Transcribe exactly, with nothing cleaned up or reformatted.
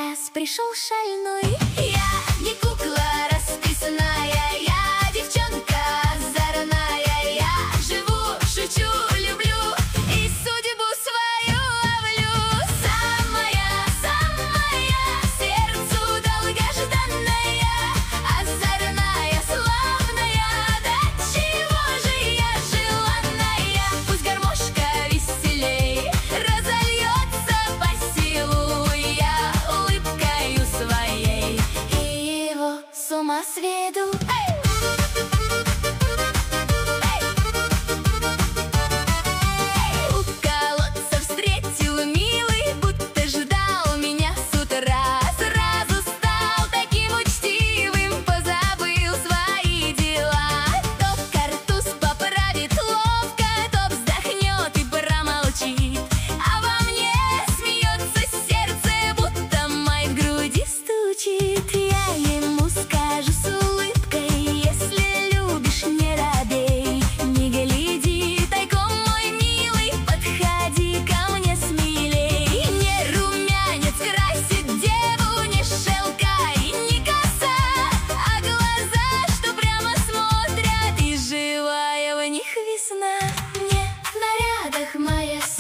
час пришел шальной. Я не кукла расписанная, я девчонка озорная. Я живу, шучу, люблю и судьбу свою ловлю. Самая, самая, сердцу долгожданная, озорная, славная, до чего же я желанная. Пусть гармошка веселей разольется по силу, я улыбкою своей и его с ума сведу. У колодца встретил милый, будто ждал меня с утра. Сразу стал таким учтивым, позабыл свои дела. То картуз поправит ловко, то вздохнет и промолчит, а во мне смеется сердце, будто май в груди стучит. Я ему скажу с улыбкой: если любишь, не робей, не гляди тайком, мой милый, подходи ко мне смелей. Не румянец красит деву, не шелка и не коса, а глаза, что прямо смотрят, и живая в них весна. Мне в нарядах моя